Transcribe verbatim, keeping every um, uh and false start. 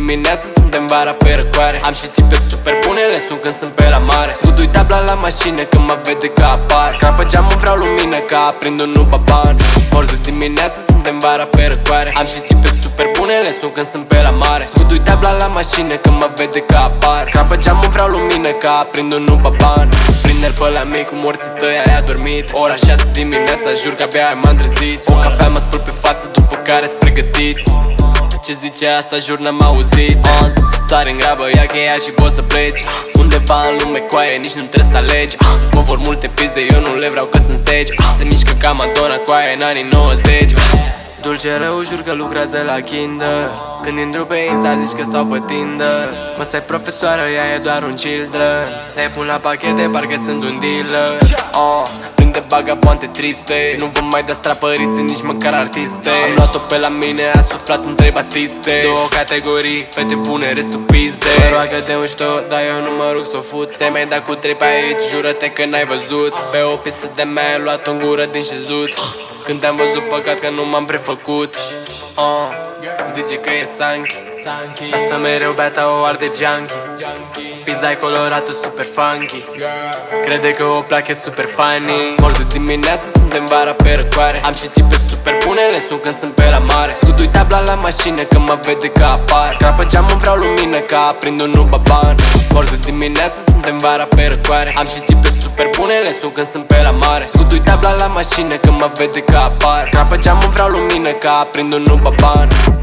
dimineață, suntem vara pe răcoare. Am și tipe super bune, le sun când sunt pe la mare. Scutui tabla la mașină când mă vede că apar. Crapă geamul, vreau lumină ca aprind un baban. Orzi dimineață, suntem vara pe răcoare. Am și tipe super bune, le sun când sunt pe la mare. Scutui tabla la mașină când mă vede că apar. Crapă geamul, vreau lumină ca aprind un baban. Prinde-l pe la mei cu morții tăi, ai adormit. Ora șase dimineața, jur că abia m-am trezit. O cafea mă spăl pe față, după care-s pregătit. Ce zice asta, jur n-am auzit. uh, Sari în grabă, ia cheia și poți să pleci. uh, Undeva în lume coaie, nici nu trebuie să alegi. uh, Mă vor multe pizde, eu nu le vreau că sunt seci. uh, Se mișcă ca Madonna coaie în anii nouăzeci. uh, Dulce rău, jur că lucrează la Kinder. Când intru pe Insta zici că stau pe Tinder. Mă stai profesoară, ea e doar un children. Le pun la pachete, parcă sunt un dealer. uh, Prinde bagaboante triste. Nu vom mai da strapăriți, nici măcar artiste. Am luat-o pe la mine, a suflat în trei batiste. Două categorii, fete bune, restul pizde. Mă roagă de un șto, dar eu nu mă rog s-o fut. Ți-ai mai dat cu trei pe aici, jură-te că n-ai văzut. Pe o pistă de mea ai luat în gură din șezut. Când te-am văzut, păcat că nu m-am prefăcut. uh, Zice că e Sanky. Asta mereu beata o arde junkie. Pizda-i colorată super funky. Crede că o placă e super funny. Morți de dimineață, suntem vara pe răcoare. Am și tipe super bune, le sun când sunt pe la mare. Scutui tabla la mașină când mă vede că apar. Crapă geamul, vreau lumină ca aprind un baban. Morți de dimineață, suntem vara pe răcoare. Am și tipe super bune, le sun când sunt pe la mare. Scutui tabla la mașină când mă vede că apar. Crapă geamul, vreau lumină ca aprind un baban.